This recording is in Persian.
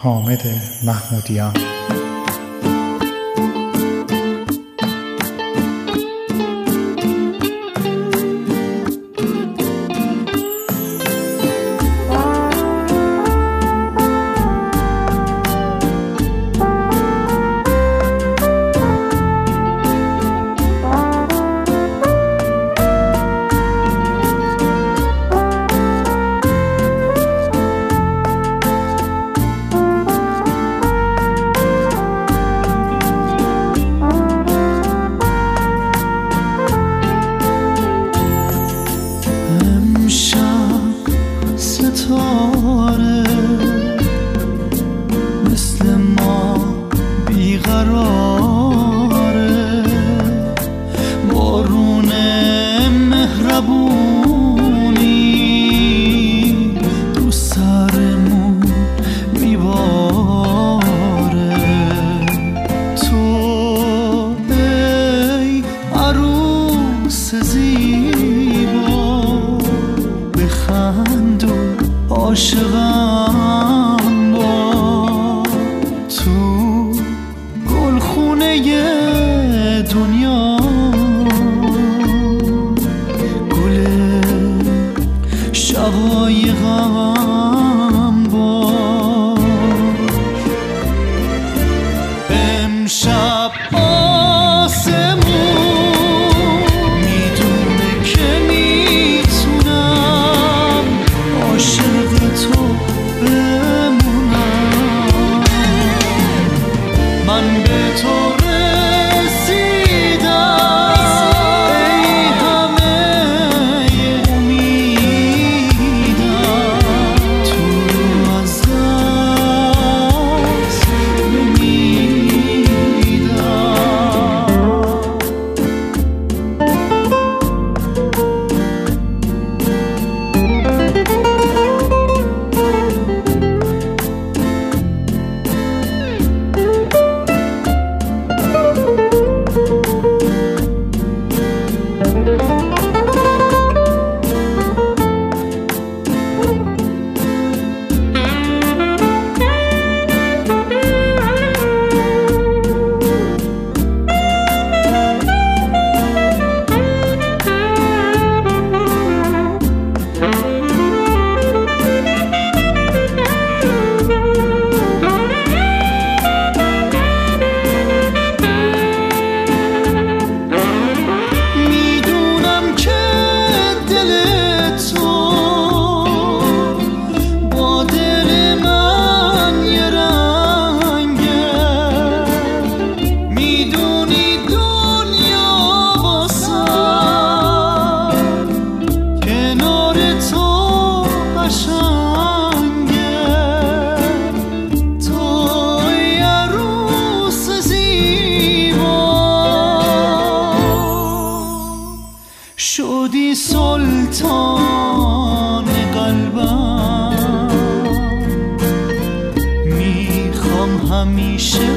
حامد محمودیان. ستاره مثل ما بیقراره، بارون مهربونی رو سرمون میباره. تو ای عروس زیبا بخند و عاشقم با تو، گلخونه دنیا گل شقایقم باش. امشب آسمون میدونه که میتونم عاشق تو بمونم. من به تو رسیدم ای همه امیدم، تو از دست شدی سلطان قلبم، میخوام همیشه